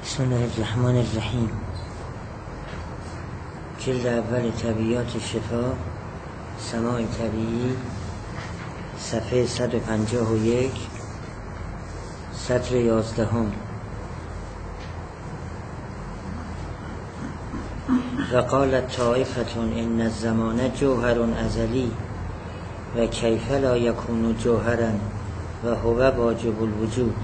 بسم الله الرحمن الرحیم. جلد اول طبیعات شفا، سماع طبیعی، صفحه 151، سطر 11. و قالت طائفة ان الزمان جوهر ازلی و کیف لا یکون جوهرا و هو واجب الوجود.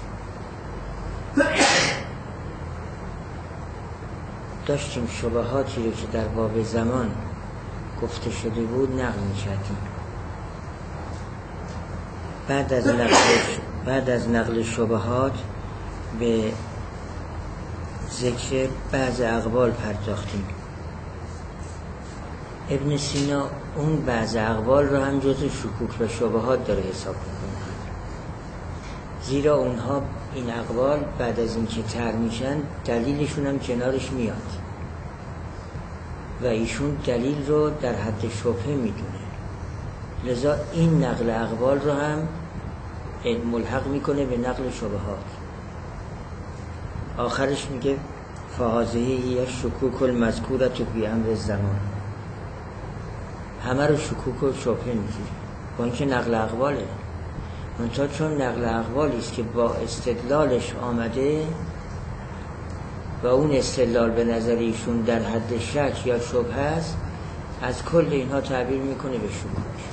داشتیم شبهاتی رو که در باب زمان گفته شده بود نقل می‌کردیم. بعد از نقل شبهات به ذکر بعض اقوال پرداختیم. ابن سینا اون بعض اقوال رو هم جزء شکوک و شبهات داره حساب می‌کنه، زیرا اونها این اقوال بعد از این که طرح میشن دلیلشون هم کنارش میاد و ایشون دلیل رو در حد شبهه میدونه، لذا این نقل اقوال رو هم ملحق میکنه به نقل شبهات. آخرش میگه فهذه هی شکوک المذکورة فی امر الزمان. همه رو شکوک و شبهه میگیره با اینکه نقل اقواله، منتها چون نقل اقوالی است که با استدلالش آمده و اون استدلال به نظر ایشون در حد شک یا شبهه است، از کل اینها تعبیر میکنه به شکوک.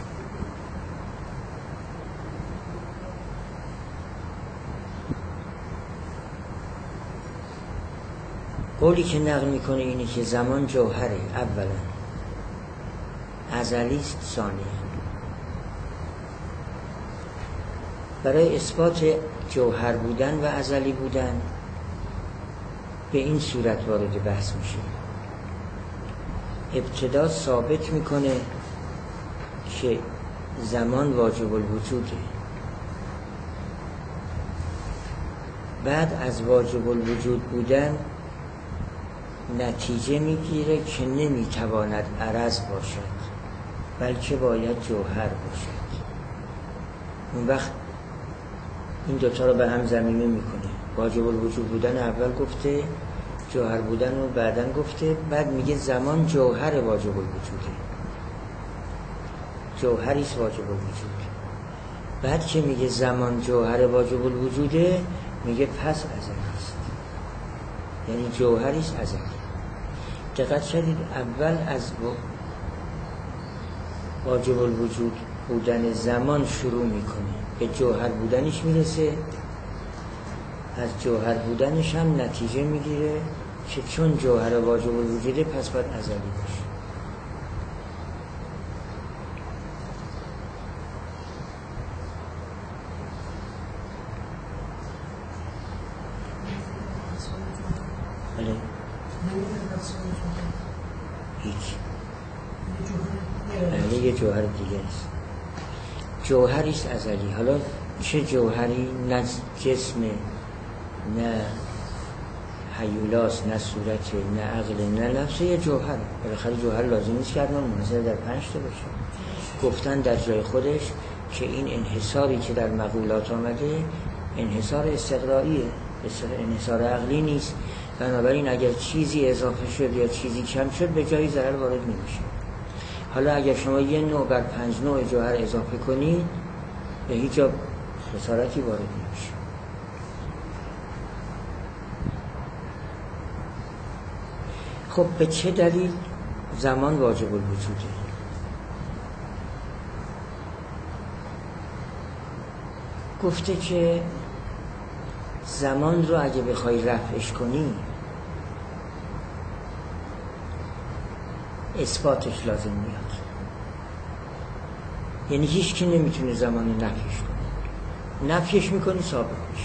قولی که نقل میکنه اینه که زمان جوهره، اولا ازلی است، ثانیاً. برای اثبات جوهر بودن و ازلی بودن به این صورت وارد بحث میشه. ابتدا ثابت میکنه که زمان واجب الوجوده، بعد از واجب الوجود بودن نتیجه میگیره که نمیتواند عرض باشد بلکه باید جوهر باشد. اون وقت این دوتا رو به هم ضمیمه میکنه. واجب الوجود بودن اول گفته، جوهر بودن رو بعدن گفته، بعد میگه زمان جوهر واجب الوجوده، جوهریست واجب الوجود. بعد که میگه زمان جوهر واجب الوجوده، میگه پس ازلیست، یعنی جوهریست ازلی. دقت شدید اول از واجب الوجود بودن زمان شروع میکنه، به جوهر بودنش میرسه، از جوهر بودنش هم نتیجه میگیره که چون جوهر واجب الوجوده پس باید ازلی باشه. بله هیچ، یه جوهر دیگه است، جوهریست ازلی. حالا چه جوهری؟ نه جسم، نه هیولاس، نه صورت، نه عقل، نه نفس، یه جوهر. بالاخره جوهر لازم نیست که حتما منحصر در 5 تا باشه. گفتن در جای خودش که این انحصاری که در مقولات آمده انحصار استقرائیه، انحصار عقلی نیست. بنابراین اگر چیزی اضافه شد یا چیزی کم شد به جایی ضرر وارد نمیشه. حالا اگر شما یه نوع بر 5 نوع جوهر اضافه کنید به هیچ جا خسارتی وارد نمیشه. خب به چه دلیل زمان واجب الوجوده؟ گفته که زمان رو اگه بخوای رفعش کنی اثباتش لازم میاد، یعنی هیچ کی نمیتونه زمان رو نفیش کنه. نفیش میکنی ثابت میشه.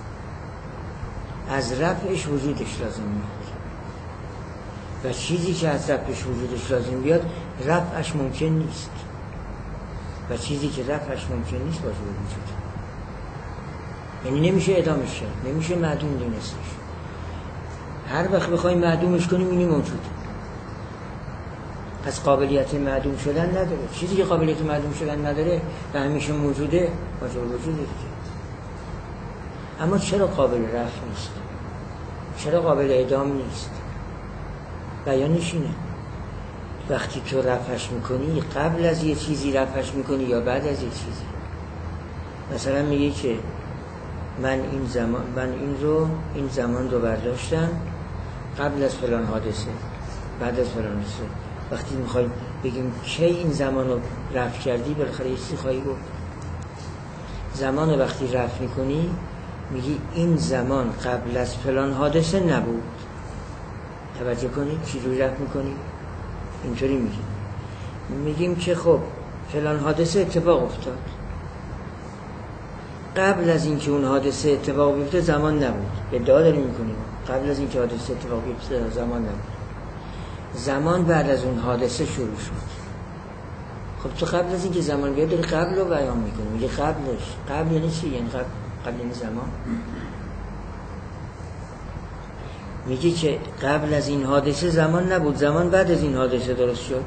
از رفعش وجودش لازم میاد و چیزی که از رفعش وجودش لازم بیاد رفعش ممکن نیست و چیزی که رفعش ممکن نیست واجب الوجود، یعنی نمیشه ادامش کرد، نمیشه معدوم دونستش. هر وقت بخوای معدومش کنیم اینی موجوده، پس قابلیت معدوم شدن نداره. چیزی که قابلیت معدوم شدن نداره و همیشه موجوده واجب الوجوده دیگه. اما چرا قابل رفع نیست؟ چرا قابل اعدام نیست؟ بیانش اینه. وقتی تو رفعش میکنی قبل از یه چیزی رفعش میکنی یا بعد از یه چیزی؟ مثلا میگه که من این زمان رو برداشتم قبل از فلان حادثه، بعد از فلان حادثه. وقتی میخوای بگیم کی این زمان رو رفع کردی، بالاخره یه چیزی خواهی گفت. زمان رو وقتی رفع میکنی میگی این زمان قبل از فلان حادثه نبود. توجه کنید چی روی رفع میکنی؟ اینطوری میگیم که خب فلان حادثه اتفاق افتاد، قبل از اینکه اون حادثه اتفاق بیفته زمان نبود. ادعا داریم میکنیم قبل از اینکه حادثه اتفاق بیفته زمان نبود. زمان بعد از اون حادثه شروع شد. خب تو قبل از اینکه زمان بیاد داری قبل رو بیان میکنی، میگه قبلش. قبل یعنی چی؟ یعنی قبل یعنی زمان. میگه که قبل از این حادثه زمان نبود، زمان بعد از این حادثه درست شد.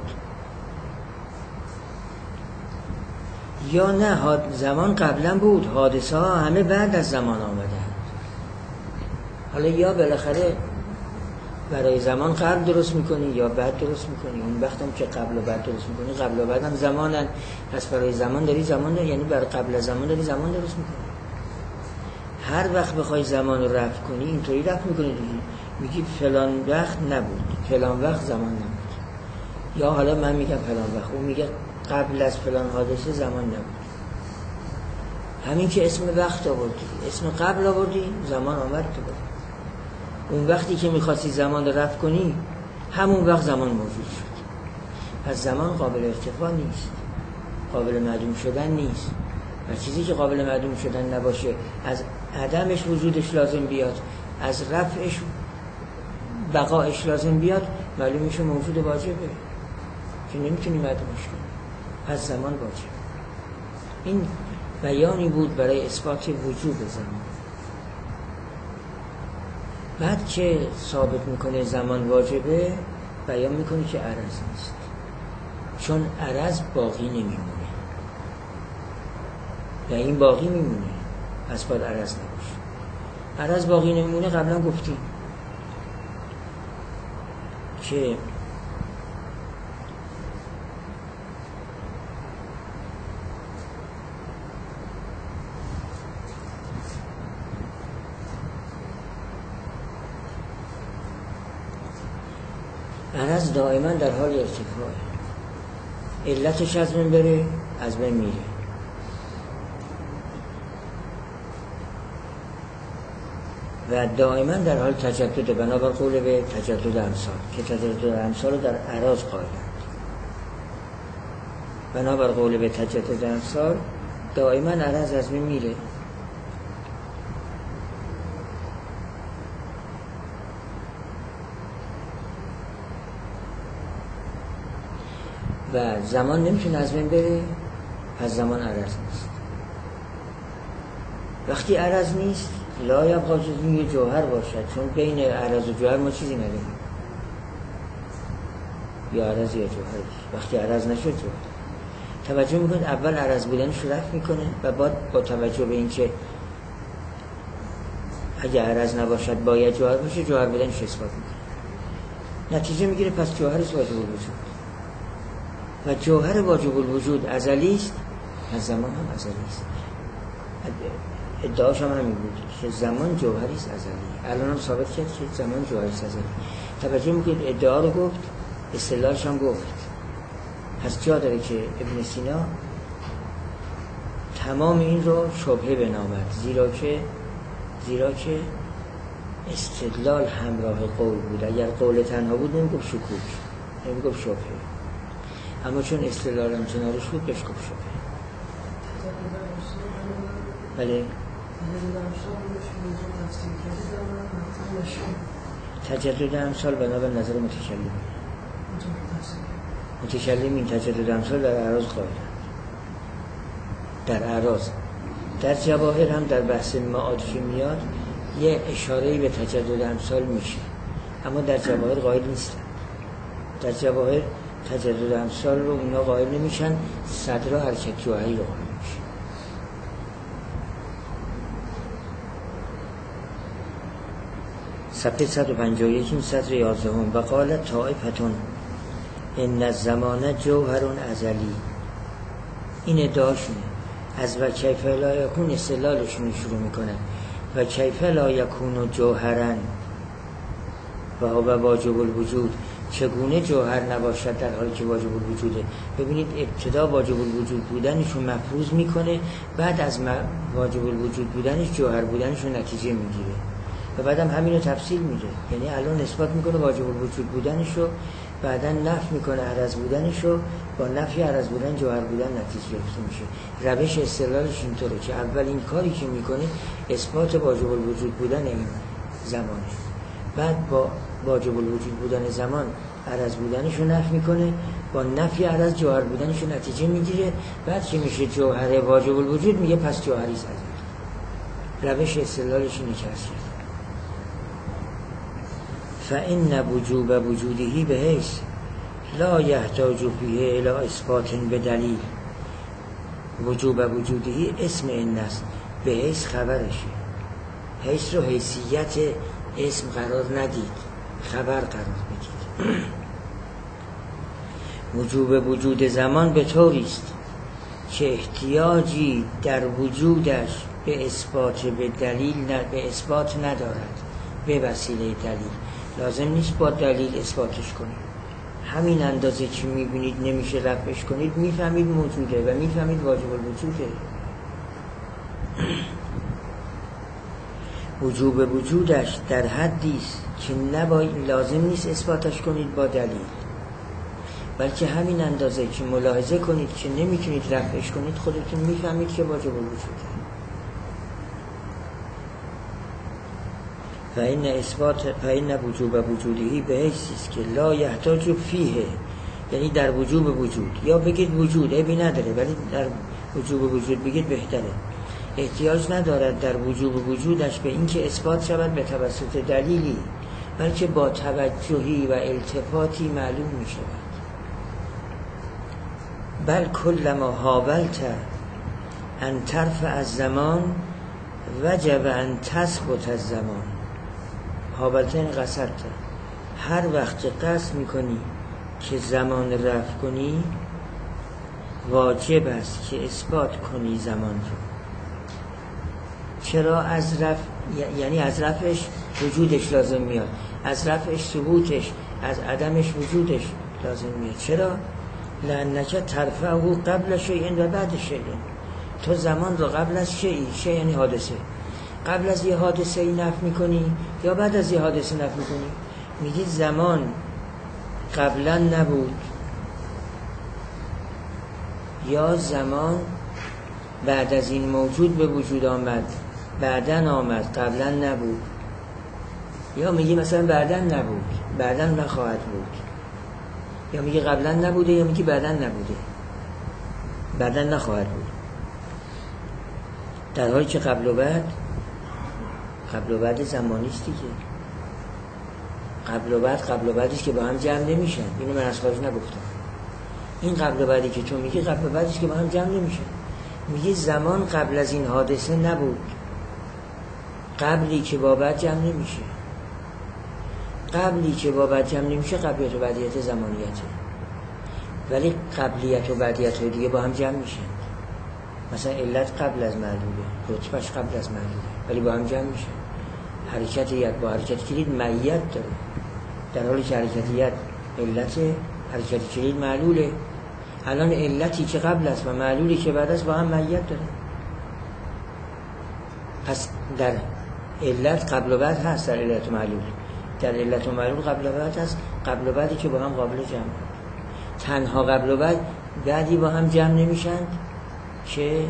یا نه زمان قبلا بود، حادثه ها همه بعد از زمان آمدن. حالا یا بالاخره برای زمان قبل درست میکنی یا بعد درست میکنی. اون وقت هم که قبل و بعد درست میکنی، قبل و بعد هم زمانن، پس برای زمان داری یعنی برای قبل از زمان داری زمان درست میکنی. هر وقت بخوای زمان رو رفع کنی اینطوری رفع میکنی دیگه. میگی فلان وقت نبود، فلان وقت زمان نبود. یا حالا من میگم فلان وقت، اون میگه قبل از فلان حادثه زمان نبود. همین که اسم وقت آوردی، اسم قبل آوردی، زمان آمد تو بود. اون وقتی که میخواستی زمان رو رفع کنی همون وقت زمان موجود شد. پس زمان قابل ارتفاع نیست، قابل معدوم شدن نیست. و چیزی که قابل معدوم شدن نباشه، از عدمش وجودش لازم بیاد، از رفعش بقایش لازم بیاد، معلوم میشه موجود واجبه که نمیتونی معدومش کنی. پس زمان واجب. این بیانی بود برای اثبات وجوب زمان. بعد که ثابت میکنه زمان واجبه، بیان میکنه که عرض نیست، چون عرض باقی نمیمونه و این باقی میمونه، پس باید عرض نباشه. عرض باقی نمیمونه قبلا گفتیم که عرض دائما در حال ارتفاعه. علتش از بین بره، از بین میره. و دائما در حال تجدد، بنابر قول به تجدد امثال، که تجدد امثال رو در اعراض قائلند. بنابر قول به تجدد امثال دائما عرض از بین میره. و زمان نمیتونه از بین بره، پس زمان عرض نیست. وقتی عرض نیست لا یبقا جز یه جوهر باشد، چون بین عرض و جوهر ما چیزی نداریم، یا عرض یا جوهر. وقتی عرض نشد جوهر. توجه میکنید اول عرض بودنش رو رفع میکنه و بعد با توجه به این که اگه عرض نباشد باید جوهر باشه، جوهر بودنش اثبات میکنه. نتیجه میگیره پس جوهرش واجب الوجود و جوهر واجب الوجود ازلی است، از زمان هم ازلی است. ادعاش هم همین بود که زمان جوهری است ازلی. الان هم ثابت کرد که زمان جوهری است ازلی. توجه میکنید ادعا رو گفت، اصطلاحش هم گفت. پس جا داره که ابن سینا تمام این رو شبهه بنامد، زیرا که استدلال همراه قول بود. اگر قول تنها بود نمیگفت شکوک، نمیگفت شبهه، اما چون استدلال هم کنارش بود بهش گفت شبهه. بله. تجدد امثال بنابر نظر متکلم این تجدد امثال در اعراض قائلند. در اعراض، در جواهر هم در بحث معاد که میاد یه اشاره‌ای به تجدد امثال میشه، اما در جواهر قائل نیستن. در جواهر تجدد امثال رو اونا قائل نمیشن، صدر حرکت جوهری رو قائل میشن. صفحه 151 این سطر 11 و قالت طائفتون ان الزمان جوهر ازلی. این ادعاشونه. از و کیف لا یکون استدلالشون شروع میکنن و کیف لا یکون جوهرا و هو واجب الوجود، چگونه جوهر نباشد در حالی که واجب الوجوده. ببینید ابتدا واجب الوجود بودنشو مفروض میکنه، بعد از واجب الوجود بودنش جوهر بودنشو نتیجه میگیره و بعدم همینو تفصیل میده. یعنی الان اثبات میکنه واجب الوجود بودنشو، بعدا نفی میکنه عرض بودنشو، با نفی عرض بودن جوهر بودن نتیجه گرفته میشه. روش استدلالش اینطوره که اولین کاری که میکنه اثبات واجب الوجود بودن این زمانه، بعد با واجب الوجود بودن زمان عرض بودنشو نفی میکنه، با نفی عرض جوهر بودنشو نتیجه میگیره، بعد که میشه جوهر واجب الوجود میگه پس جوهری زده. روش استدلالش اینه که فإن وجوب وجوده بحیث لا یحتاج فیه الی اثبات بدلیل. وجوب وجوده اسم این است، بحیث خبرشه. حیث رو حیثیت اسم قرار ندید، خبر قرار بدید. وجوب وجود زمان به طوریست که احتیاجی در وجودش به اثبات به دلیل به اثبات ندارد، به وسیله دلیل. لازم نیست با دلیل اثباتش کنید. همین اندازه که میبینید نمیشه رفعش کنید میفهمید موجوده و میفهمید واجب الوجوده. وجوب وجودش در حدیست که لازم نیست اثباتش کنید با دلیل، بلکه همین اندازه که ملاحظه کنید که نمیتونید رفعش کنید خودتون میفهمید که واجب الوجوده. فإن وجوب وجوده به حیثی است که لا یحتاج فیه، یعنی در وجوب وجود، یا بگید وجود عیبی نداره ولی در وجوب وجود بگید بهتره. احتیاج ندارد در وجوب وجودش به اینکه اثبات شود به توسط دلیلی، بلکه با توجهی و التفاتی معلوم می شود. بل کلما حاولت ان ترفع الزمان وجب ان تثبت الزمان. حاولتن قصدت، هر وقت قصد میکنی که زمان رفع کنی واجب است که اثبات کنی زمان رو. چرا؟ از رفع، یعنی از رفعش وجودش لازم میاد، از رفعش ثبوتش، از عدمش وجودش لازم میاد. چرا؟ لأنک ترفعه قبل شیء و بعد شیء. تو زمان رو قبل از شیء یعنی حادثه، قبل از یه حادثه ای نفی میکنی یا بعد از یه حادثه نفی میکنی. میگی زمان قبلا نبود یا زمان بعد از این موجود به وجود آمد، بعدن آمد قبلا نبود. یا میگی مثلا بعدن نبود، بعدن نخواهد بود. یا میگی قبلا نبوده یا میگی بعدن نبوده، بعدن نخواهد بود. در حالی که قبل و بعد زمانیست دیگه. قبل و بعدیست که با هم جمع نمیشن. اینو من از خارج نگفتم. این قبل و بعدی که تو میگی قبل و بعدیست که با هم جمع نمیشن. میگی زمان قبل از این حادثه نبود، قبلی که با بعد جمع نمیشه. قبلی که با بعد جمع نمیشه قبلیت و بعدیت زمانیته، ولی قبلیت و بعدیت های دیگه با هم جمع میشن. مثلا علت قبل از معلوله، رتبهش قبل از معلوله، ولی با هم جمع میشن. حرکت ید با حرکت کلید معیت داره، در حالی که حرکت ید علت، حرکت کلید معلوله. الان علتی که قبل است و معلولی که بعد است با هم معیت داره. پس در علت قبل و بعد هست، در علت و معلول، در علت و معلول قبل و بعد هست. قبل و بعدی که با هم قابل جمع، تنها قبل و بعدی با هم جمع نمیشن که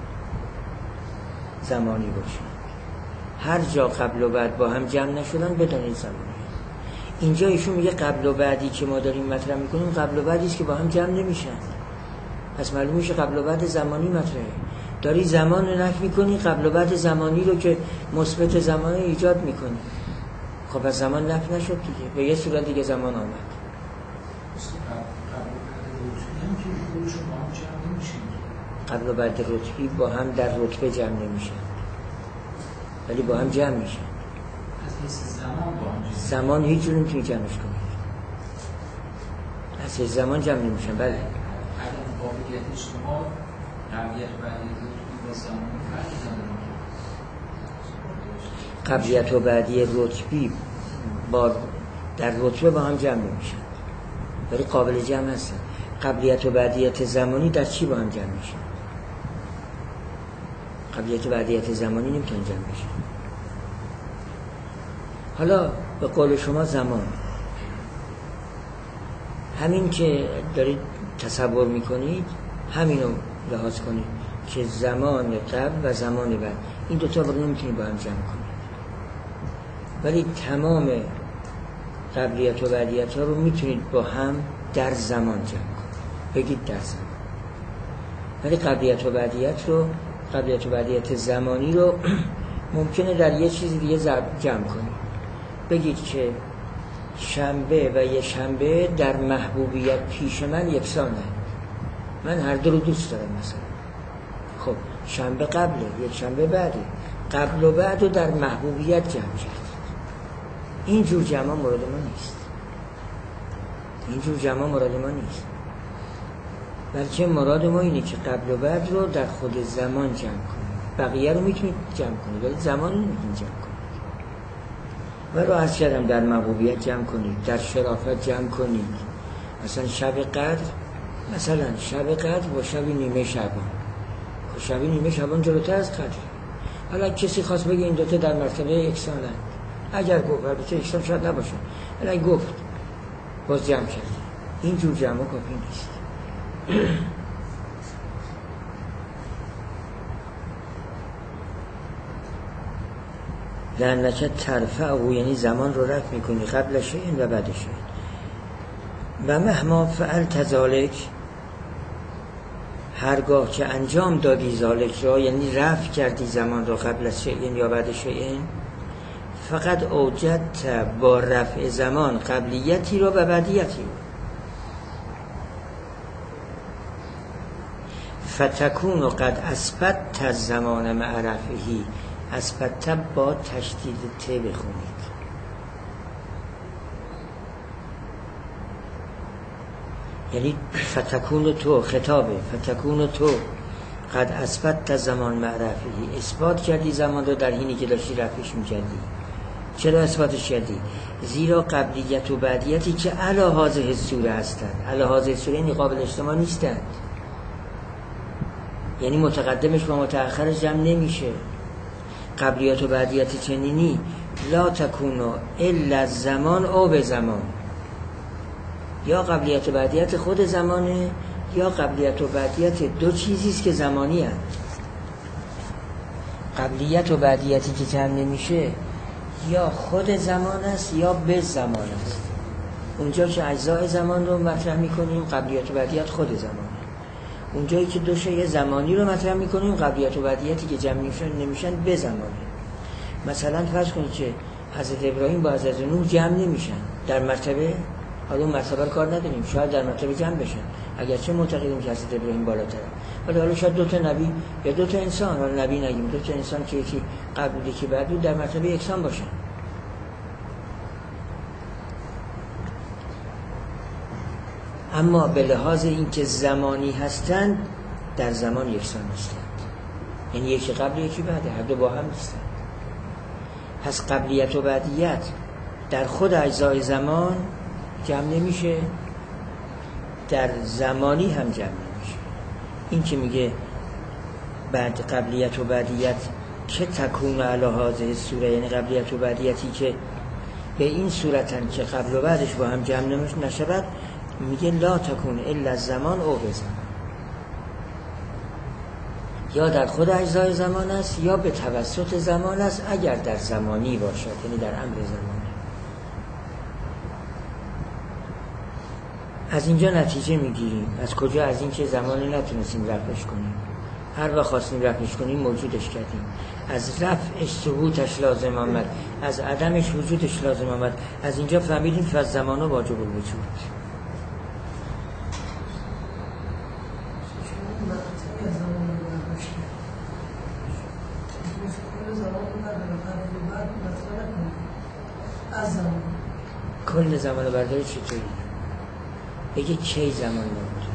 زمانی باشن. هر جا قبل و بعد با هم جمع نشدن بدانید زمانی. اینجا ایشون میگه قبل و بعدی که ما داریم مطرح میکنیم قبل و بعدی است که با هم جمع نمیشن. پس معلوم میشه قبل و بعد زمانی مطرحه. داری زمان رو نفی میکنی، قبل و بعد زمانی رو که مثبت زمانی ایجاد میکنی. خب پس زمان نفی نشد دیگه، به یه صورت دیگه زمان آمد. قبل و بعد رتبی با هم در رتبه جمع نمیشن، ولی با هم جمع میشن. زمان هیچ جور نمیتونی جمعش کنی، از هیچ زمان جمع نمیشن. بله قابلیت شما قابلیت قبلیت و بعدی رتبی با در رتبه با هم جمع نمیشن، ولی قابل جمع هستن. قبلیت و بعدیت زمانی در چی با هم جمع میشن؟ قبلیت و بعدیت زمانی نمیتونن جمع بشن. حالا به قول شما زمان، همین که دارید تصور میکنید همینو لحاظ کنید که زمان قبل و زمان بعد این دوتا رو نمیتونید با هم جمع کنید، ولی تمام قبلیت و بعدیت ها رو میتونید با هم در زمان جمع کنید، بگید در زمان. ولی قبلیت و بعدیت زمانی رو ممکنه در یه چیز دیگه جمع کنید. بگید که شنبه و یه شنبه در محبوبیت پیش من یکسانه، من هر دو رو دوست دارم. مثلا خب شنبه قبله، یک شنبه بعده، قبل و بعد رو در محبوبیت جمع کرد. این جور جمع مورد ما نیست. بلکه مراد ما اینه که قبل و بعد رو در خود زمان جمع کنید. بقیه رو میتونید جمع کنید ولی زمان رو نمیتونید جمع کنید. و رو عرض کردم در محبوبیت جمع کنید، در شرافت جمع کنید. مثلا شب قدر با شب نیمه شعبان جلوتر از قدر. حالا کسی خواست بگه این دوتا در مرتبه یکسانن، اگر گفت، البته یکسان شاید نباشه، ولی گفت باز جمع کرد. این جور جمع کافی نیست. لعنک ترفعه، یعنی زمان رو رفع میکنی، قبل شیء و بعد شیء. و مهما فعلت ذالک، هرگاه که انجام دادی ذالک را، یعنی رفع کردی زمان رو قبل شیء یا بعد شیء، فقط اوجدت با رفع زمان قبلیتی رو و بعدیتی رو. فتکون و قد اثبت زمان مع رفعه، اثبت با تشدید ت بخونید. یعنی فتکون تو، خطابه، فتکون تو قد اثبت زمان مع رفعه، اثبات کردی زمان رو در حینی که داشتی رفعش میکردی. چرا اثباتش کردی؟ زیرا قبلیت و بعدیتی که علی هذه الصوره هستند، علی هذه الصوره یعنی قابل اجتماع نیستند، یعنی متقدمش با متأخرش جمع نمیشه. قبلیت و بعدیت چنینی لا تکونو الا زمان او به زمان، یا قبلیت و بعدیت خود زمانه یا قبلیت و بعدیت دو چیزیست که زمانی هست. قبلیت و بعدیتی که جمع نمیشه یا خود زمان است یا به زمان است. اونجا که اجزای زمان رو مطرح میکنیم قبلیت و بعدیت خود زمانه، اونجایی که دو شیء زمانی رو مطرح میکنیم قبلیت و بعدیتی که جمع نمیشن به زمانه. مثلا فرض کنید که حضرت ابراهیم با حضرت نوح جمع نمیشن در مرتبه، حالا اون مرتبه کار نداریم، شاید در مرتبه جمع بشن اگرچه معتقدیم که حضرت ابراهیم بالاتره، ولی حالا شاید دو تا نبی یا دو تا انسان، حالا نبی نگیم، دو تا انسان که یکی قبل یکی بعد بود در مرتبه یکسان باشن. اما به لحاظ اینکه زمانی هستند در زمان یکسان نیستند، یعنی یکی قبل یکی بعد، هر دو با هم نیستند. پس قبلیت و بعدیت در خود اجزای زمان جمع نمیشه، در زمانی هم جمع نمیشه. این که میگه بعد قبلیت و بعدیت که تکون علی هذه الصوره، یعنی قبلیت و بعدیتی که به این صورتن که قبل و بعدش با هم جمع نشود، میگه لا تکون الا زمان او به زمان، یا در خود اجزای زمان است یا به توسط زمان است اگر در زمانی باشد، یعنی در امر زمانی. از اینجا نتیجه میگیریم از کجا؟ از این که زمانی نتونستیم رفعش کنیم، هر وقت خواستیم رفعش کنیم موجودش کردیم. از رفعش ثبوتش لازم آمد، از عدمش وجودش لازم آمد. از اینجا فهمیدیم که از زمان واجب الوجود. کل زمان برداری چطوری؟ بگه کی زمان نبوده؟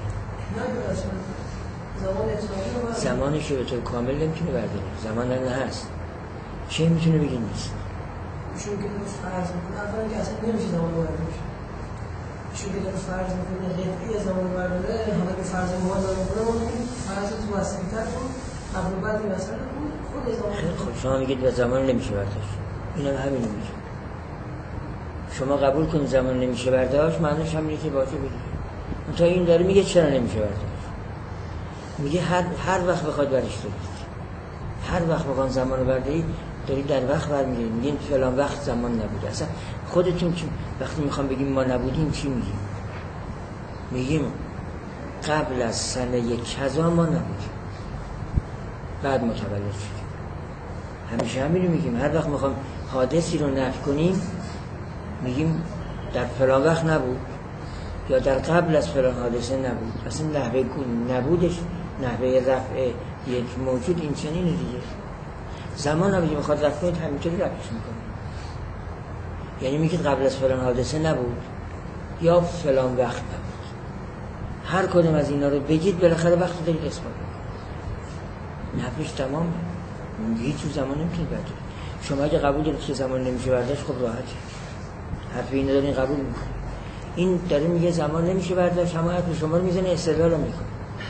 زمانش رو به طور کامل نمیتونه برداری، زمان نه هست. کی میتونه بگه نیست؟ چون که درست فرض میکنه اولا که اصلا نمیشه زمان برداری شه. چون که درست فرض میکنه قطعی زمان برداره، حالا که فرض موازن میکنه ما میگیم فرض تو وسیع‌تر کن قبل و بعد مثلا خود زمان. خب شما میگید به زمان نمیشه برداشت، اینم همین میگه. شما قبول کنید زمان نمیشه برداشت، معنیش هم اینه که واجبه دیگه. تا این داره میگه چرا نمیشه برداشت. میگه هر وقت بخواد برش دارید، هر وقت بخواد زمان رو بردارید دارید در وقت برمیگردید، میگین فلان وقت زمان نبوده. اصلا خودتون که وقتی میخوام بگیم ما نبودیم چی میگیم؟ میگیم قبل از سنه کذا ما نبودیم، بعد متولد شدیم. همیشه همین رو میگیم. هر وقت میخوام حادثی رو نفی کنیم میگیم در فلان وقت نبود یا در قبل از فلان حادثه نبود. اصلا نحوه نبودش، نحوه رفع یک موجود این چنینه دیگه. زمان هم میخواد رفع کنید همینطوری رفعش میکنه. یعنی میگید قبل از فلان حادثه نبود یا فلان وقت نبود. هر کدوم از اینا رو بگید بالاخره وقت دارید اثبات میکنید. نفعش تمامه. هیچ زمان نمیتونید بردارید. شما اگه قبول دارید که زمان نمیشه برداشت خب راحته. حرف اینو دارین قبول میکنید. این داره میگه زمان نمیشه برداشت، اما حرف شما رو میزنه استدلال رو میکنه.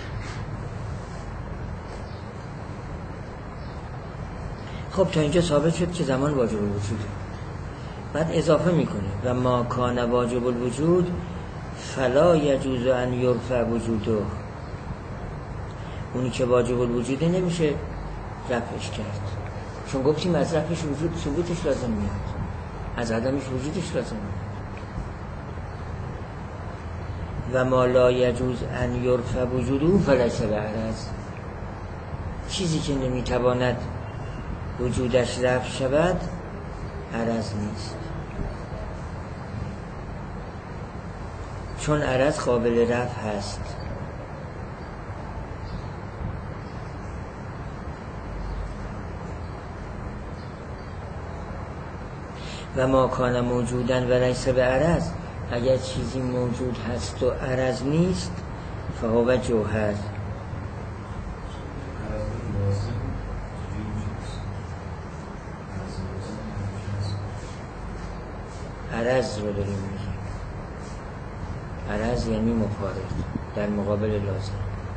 خب تا اینجا ثابت شد که زمان واجب الوجوده. بعد اضافه میکنه و ما کان واجب الوجود فلا یجوز ان یرفع وجوده. اونی که واجب الوجوده نمیشه رفعش کرد، چون گفتیم از رفعش وجود ثبوتش لازم میاد، از عدمش وجودش لازم میاد. و ما لا یجوز ان یرفع وجوده فلیس بعرض. چیزی که نمیتواند وجودش رفع شود عرض نیست، چون عرض قابل رفع هست. و ما کان موجودن و لیس بعرض. اگر چیزی موجود هست و عرض نیست فهو جوهر. عرض رو داریم میگیم. عرض یعنی مفارق در مقابل لازم.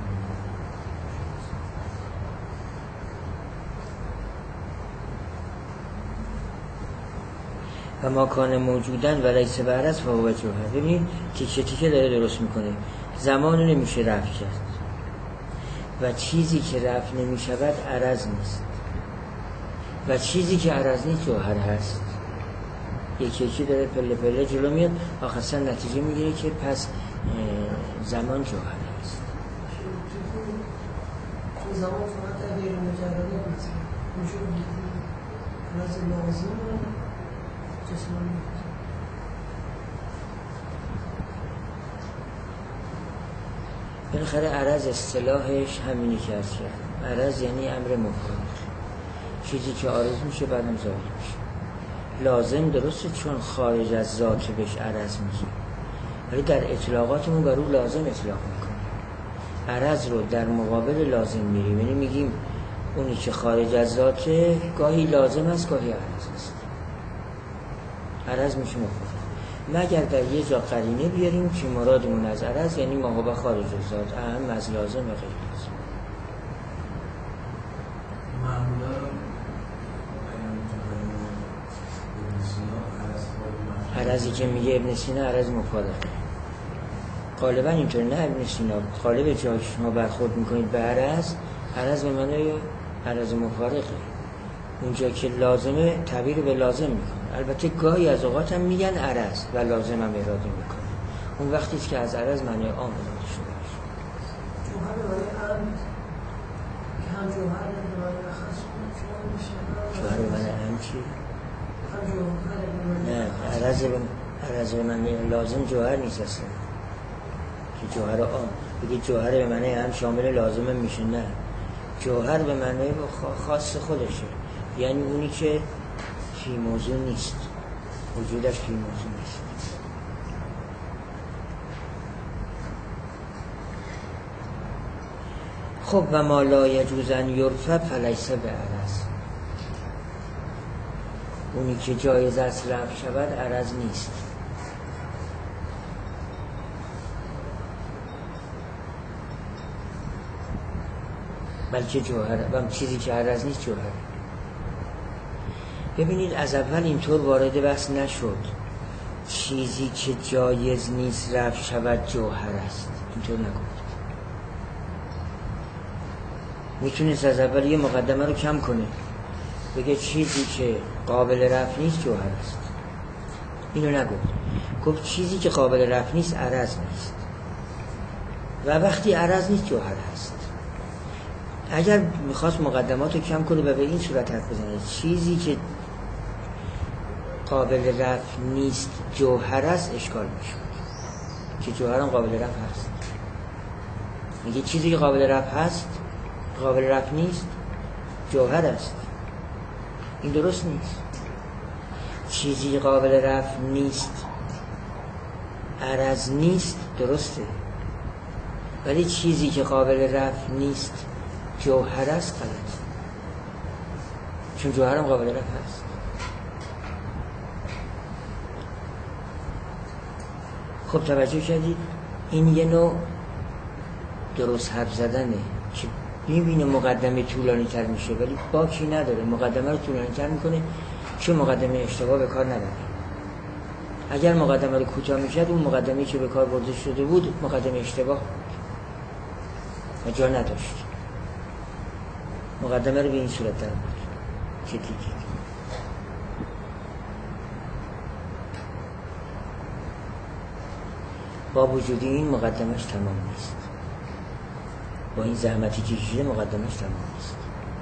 و ما کان موجودن و لیس بعرض فهو جوهر. ببینید تیکه داره درست میکنه. زمان نمیشه رفع کرد و چیزی که رفع نمیشود عرض نیست و چیزی که عرض نیست جوهر هست. یکی داره پله پله جلو میاد، آخرسن نتیجه میگیره که پس زمان جوهر هست. زمان فقط غیر مجرده نیست، وجود عرض لازم جسمانی. بالاخره عرض اصطلاحش همینی که از کرد. عرض یعنی امر مفارق، چیزی که عارض میشه بعدم ظاهر میشه. لازم درسته چون خارج از ذات بهش عرض میگه، ولی در اطلاقاتمون بر او لازم اطلاق میکنه. عرض رو در مقابل لازم میریم، یعنی میگیم اونی که خارج از ذاته گاهی لازم است گاهی عرض است. عرض میشه مفارق، مگر در یه جا قرینه بیاریم که مرادمون از عرض یعنی ما هو خارج از ذات، اهم از لازم و غیر لازم. عرضی که میگه ابن سینا عرض مفارقه. غالبا اینطور نه ابن سینا، غالب جایی شما برخورد میکنید به عرض، عرض به معنای عرض مفارقه. اونجا که لازمه تعبیر به لازم میکنه. البته گاهی از اوقات هم میگن عرض و لازم هم اراده میکنه. اون وقتیست که از عرض معنی عام اراده شده باشه. جوهر به معنی عام که هم جوهر به معنی خاص میشه. جوهر به معنی عام چی؟ هم جوهر نه، عرض به معنی لازم جوهر نیست اصلا. که جوهر عام بگید جوهر به معنی عام شامل لازم میشه، نه. جوهر به معنی خاص خودشه، یعنی اونی که فی موضوع نیست. وجودش توی موضوع نیست. خب و ما لا یجوز ان یرفع فلیس بعرض، اونی که جایز است رفع شود عرض نیست. بلکه جوهره، و چیزی که عرض نیست جوهره. ببینید از اول اینطور وارد بحث نشد چیزی که جایز نیست رفع شود جوهر است، اینطور نگفت. میتونست از اول یه مقدمه رو کم کنه، بگه چیزی که قابل رفع نیست جوهر است. اینو نگفت، گفت چیزی که قابل رفع نیست عرض نیست، و وقتی عرض نیست جوهر است. اگر میخواست مقدمات رو کم کنه و به این صورت حرف بزنه چیزی که قابل رفع نیست جوهر است، اشکال میشه که جوهر هم قابل رفع هست. میگه چیزی که قابل رفع هست قابل رفع نیست جوهر است. این درست نیست. چیزی قابل رفع نیست عرض نیست، درسته، ولی چیزی که قابل رفع نیست جوهر است غلط، چون جوهر هم قابل رفع هست. خب توجه کردید این یه نوع درست حرف زدنه که میبینه مقدمه طولانی تر میشه ولی باکی نداره، مقدمه رو طولانی تر میکنه چون مقدمه اشتباه به کار نبره. اگر مقدمه رو کوتاه میکرد اون مقدمه‌ای که به کار برده شده بود مقدمه اشتباه و جا نداشت. مقدمه رو به این صورت در بود که دیدید. با وجود این مقدمش تمام نیست، با این زحمتی که کشیده مقدمش تمام نیست.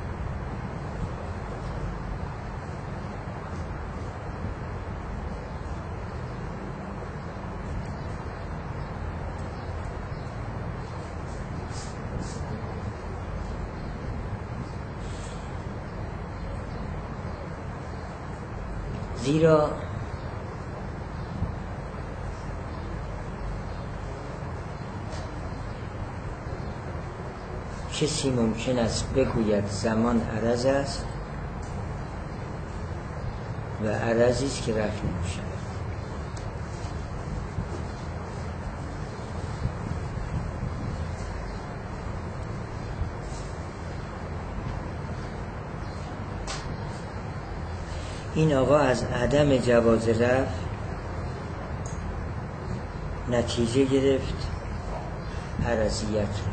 زیرا کسی ممکن است بگوید زمان عرض است و عرضی است که رفع نمی‌شود. این آقا از عدم جواز رفع نتیجه گرفت عرضیت رو،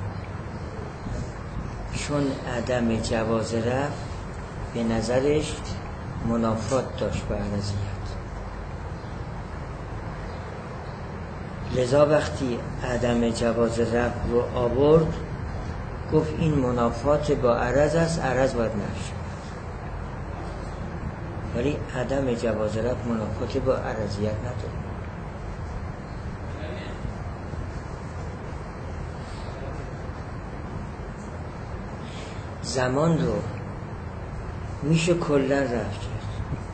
چون عدم جواز رفع به نظرش منافات داشت با عرضیت. لذا وقتی عدم جواز رفع رو آورد گفت این منافات با عرض است، عرض باید نفی. ولی عدم جواز رفع منافات با عرضیت نداره. زمان رو میشه کلا رفع کرد.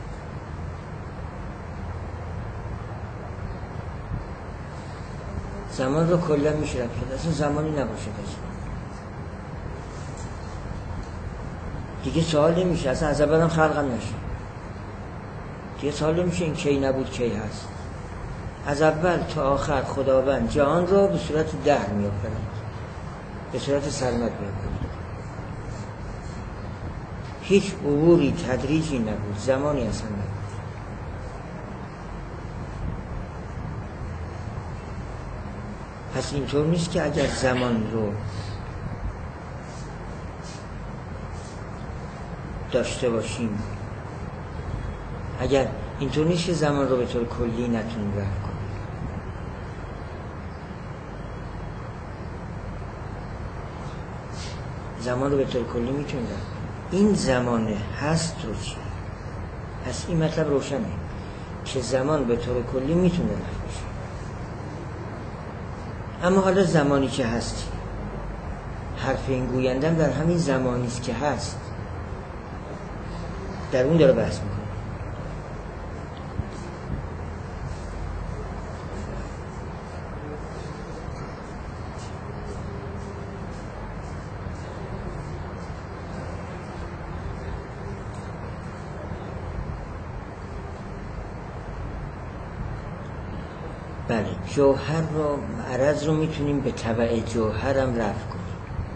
زمان رو کلا میشه رفع کرد، اصلا زمانی نباشه اصلا. دیگه سوال نمیشه، اصلا از اول هم خلقم نشه. دیگه سوال نمیشه این کی نبود کی هست. از اول تا آخر خداوند جهان رو به صورت دهر میآفرید، به صورت سرمد میآفرید. هیچ عبوری تدریجی نبود، زمانی اصلا نبود. پس اینطور نیست که اگر زمان رو داشته باشیم، اگر اینطور نیست که زمان رو به طور کلی نتونیم رفع کنیم. زمان رو به طور کلی میتونیم رفع کنیم. این زمان هست رو چی؟ پس این مطلب روشنه که زمان به طور کلی میتونه رفع بشه. اما حالا زمانی که هست، حرف این گویندم در همین زمانی است که هست، در اون داره بحث میکنه. بله، جوهر رو، عرض رو میتونیم به تبع جوهر هم رفع کنیم،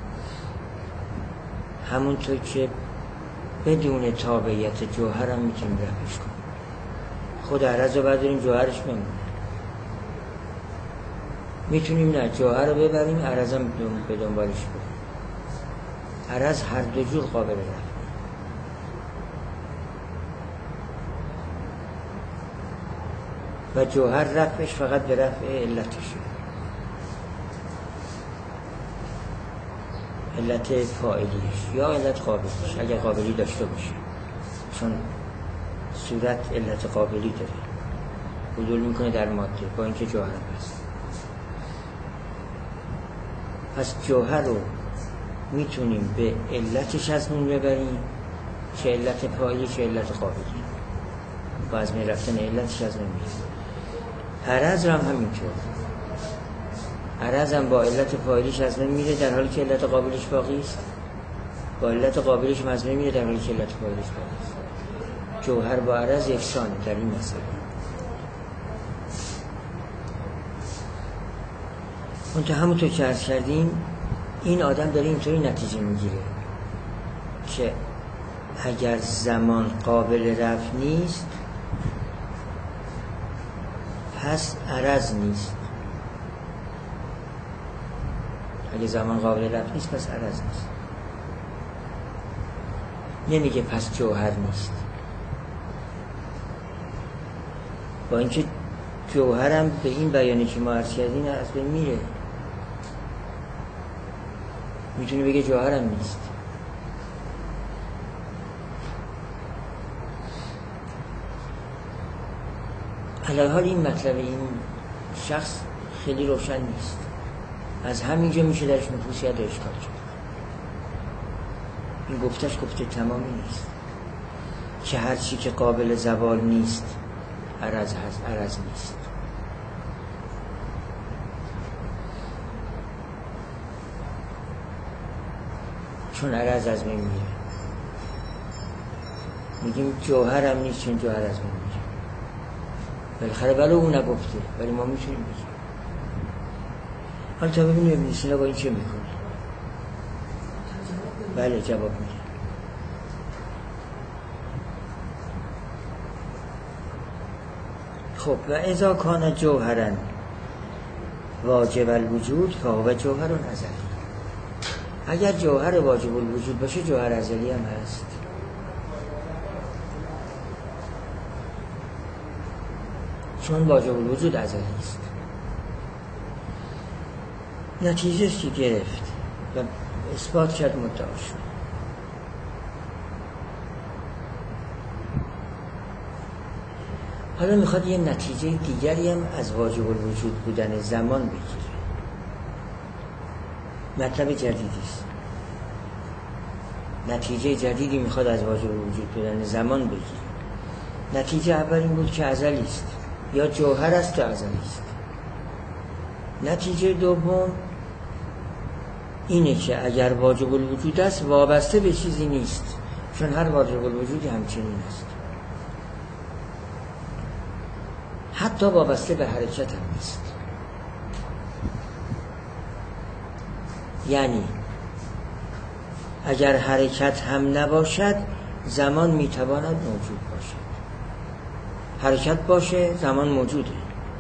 همونطور که بدون تابعیت جوهر هم میتونیم رفعش کنیم. خود عرض رو برداریم جوهرش بمونه، میتونیم نه جوهر رو ببریم عرض هم به دنبالش بریم. عرض هر دو جور قابل رفع. و جوهر رفعش فقط به رفع علتشه، علت فاعلیش یا علت قابلیش اگر قابلی داشته باشه، چون صورت علت قابلی داره، حضور میکنه در ماده با اینکه جوهر هست. پس جوهر رو میتونیم به علتش از نون ببریم، چه علت فاعلی چه علت قابلی، با از می رفتن علتش از نون میریم. عرض هم همینطور، عرض هم با علت فاعلیش از نون میره در حالی که علت قابلیش باقی است، با علت قابلیش از نون میره در حالی که علت فاعلیش باقی است. جوهر با عرض یکسانه در این مسئله. منتها همونطور که عرض کردیم این آدم داره اینطوری نتیجه میگیره که اگر زمان قابل رفع نیست پس عرض نیست، اگه زمان قابل رفع نیست پس عرض نیست. نمیگه پس جوهر نیست، با اینکه جوهرم به این بیانی که ما عرض کردیم از بین میره، میتونه بگه جوهرم نیست. علی حال این مطلب این شخص خیلی روشن نیست، از همینجا میشه درش نفوسیت اشکال شد. این گفتش گفته تمامی نیست که هر چی که قابل زوال نیست عرض هست، عرض نیست. چون عرض از بین میره، میگیم جوهر هم نیست چون جوهر از بین میره. بالاخره ولو اون نگفته ولی ما میتونیم بگیم. حالا تا ببینیم ابن سینا با این چه میکنه. بله جواب میده. خب و اذا کان جوهرا واجب الوجود فهو جوهر ازلی. اگر جوهر واجب الوجود باشه جوهر ازلی هم هست. چون واجب الوجود ازلی است. نتیجهش که گرفت و اثبات کرد مدعا شد. حالا میخواد یه نتیجه دیگری هم از واجب الوجود بودن زمان بگیره. مطلب جدیدی است. نتیجه جدیدی میخواد از واجب الوجود بودن زمان بگیره. نتیجه اول این بود که ازلی است، یا جوهر است که ازلی است. نتیجه دوم اینه که اگر واجب الوجود است وابسته به چیزی نیست، چون هر واجب الوجودی همچنین است. حتی وابسته به حرکت هم نیست. یعنی اگر حرکت هم نباشد زمان میتواند موجود باشد. حرکت باشه زمان موجوده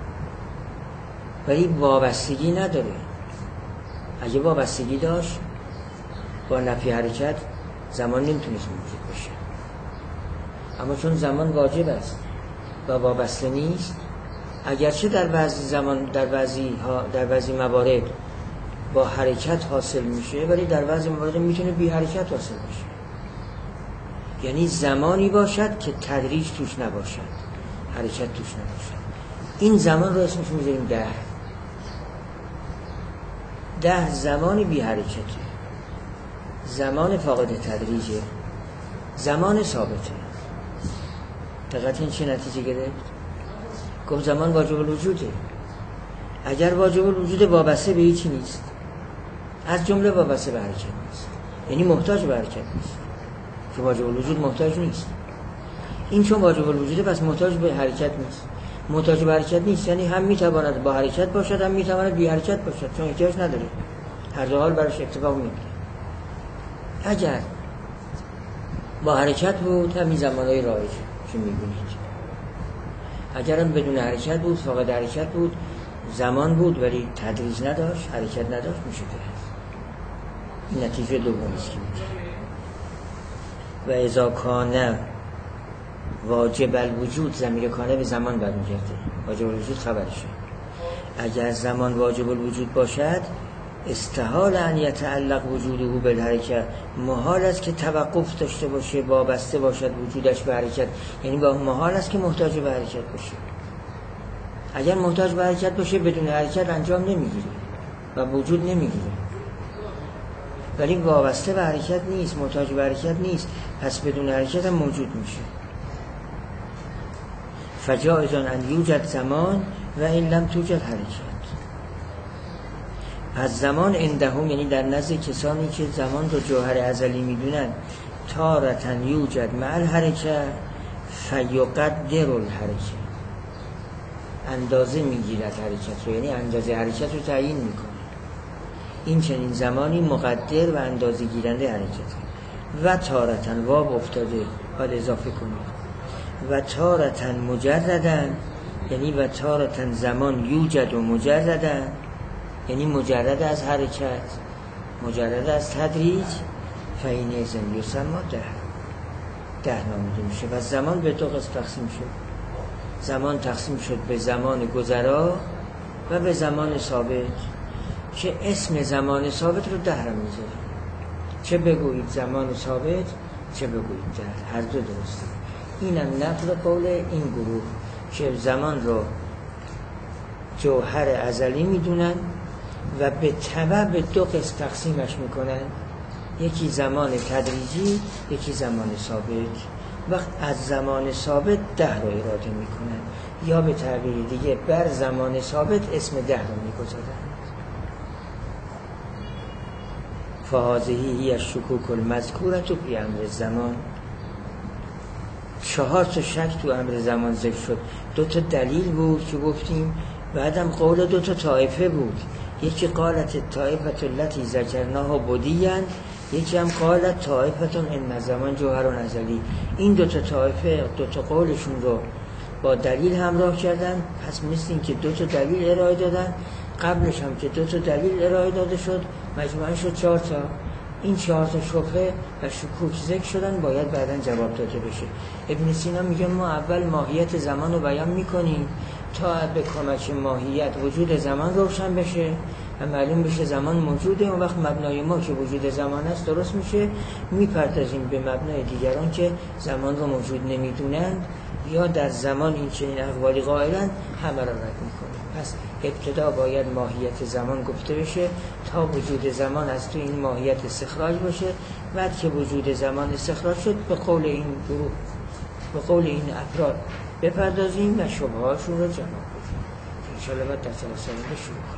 ولی وابستگی نداره. اگه وابستگی داشت با نفی حرکت زمان نمیتونست موجود باشه. اما چون زمان واجب است و وابسته نیست، اگرچه در بعضی زمان در بعضی موارد با حرکت حاصل میشه ولی در بعضی موارد میتونه بی حرکت حاصل بشه. یعنی زمانی باشد که تدریج توش نباشد، حرکت توش نباشد. این زمان رو اسمش میذاریم 10 زمانی بی حرکته، زمان فاقد تدریجه، زمان ثابته. دقیقاً این چه نتیجه گرفت؟ گفت زمان واجب الوجوده. اگر واجب الوجود وابسته به هیچی نیست، از جمله وابسته به حرکت نیست، یعنی محتاج به حرکت نیست، چون واجب الوجود محتاج نیست. این چون واجب الوجوده پس محتاج به حرکت نیست. محتاج به حرکت نیست، یعنی هم میتواند با حرکت باشد هم میتواند بی حرکت باشد، چون احتیاج نداره، هر دو حال براش اتفاق میفته. اگر با حرکت بود همین زمانهای رایج که میبینید، اگر هم بدون حرکت بود، فقط حرکت بود، زمان بود ولی تدریج نداشت، حرکت نداشت، میشه که این نتیجه دومی است که میگه و اذا کان واجب الوجود، ضمیر کانه به زمان برمیگرده، واجب الوجود خبرشه. اگر زمان واجب الوجود باشد استحال ان یتعلق وجوده بالحرکت، محال است که توقف داشته باشه، وابسته باشد وجودش به حرکت، یعنی با محال است که محتاج به حرکت باشه. اگر محتاج به حرکت باشه بدون حرکت انجام نمیگیره و وجود نمیگیره، ولی وابسته به حرکت نیست، محتاج به حرکت نیست، پس بدون حرکت هم موجود میشه. فجائز ان یوجد زمان و این لم توجد حرکت. پس زمان عندهم، یعنی در نزد کسانی که زمان رو جوهر ازلی میدونن، تارة یوجد مع الحرکت فیقدر الحرکت، اندازه میگیرد حرکت رو، یعنی اندازه حرکت رو تعیین میکنه. این چنین زمانی مقدر و اندازه گیرنده حرکت. و تارة واب افتاده، باید اضافه کنید، و تارة مجردن، یعنی و تارة زمان یوجد و مجردن، یعنی مجرد از حرکت، مجرد از تدریج، فین ازن یسما ده نامیده میشه. و زمان به دو قسم تقسیم شد، زمان تقسیم شد به زمان گذرا و به زمان ثابت، که اسم زمان ثابت رو دهر میذاره، چه بگویید زمان ثابت چه بگویید دهر، هر دو درسته. اینم نقل قول این گروه که زمان رو جوهر ازلی میدونن و به تبع به دو قسم تقسیمش میکنن، یکی زمان تدریجی یکی زمان ثابت. وقت از زمان ثابت ده رو اراده میکنن، یا به تعبیر دیگه بر زمان ثابت اسم ده رو میگذارن. فهذه هی الشکوک المذکورة فی امر زمان. 4 تا شک تو امر زمان ذکر شد. 2 تا دلیل بود که گفتیم، بعدم قول 2 تا طایفه بود، یکی قالت طایفه التي ذکرناها بدیاً، یکی هم قالت طایفه ان زمان جوهر ازلی. این 2 تا طایفه 2 تا قولشون رو با دلیل همراه کردن، پس مثل این که 2 تا دلیل ارائه دادن، قبلش هم که 2 تا دلیل ارائه داده شد، مجموعاً شد 4 تا. این 4 تا شبهه و شکوک ذکر شدن، باید بعداً جواب داده بشه. ابن سینا میگه ما اول ماهیت زمان رو بیان میکنیم تا به کمک ماهیت وجود زمان روشن بشه و معلوم بشه زمان موجوده. اون وقت مبنای ما که وجود زمان است درست میشه، میپردازیم به مبنای دیگران که زمان رو موجود نمیدونند یا در زمان این چنین اقوالی قائلن، همه را رد میکنیم. پس ابتدا باید ماهیت زمان گفته بشه تا وجود زمان از تو این ماهیت استخراج باشه. بعد که وجود زمان استخراج شد به قول این گروه، به قول این افراد بپردازیم و شبههاشون رو جمع کنیم. انشاءالله بعد در جلسه شروع کنیم.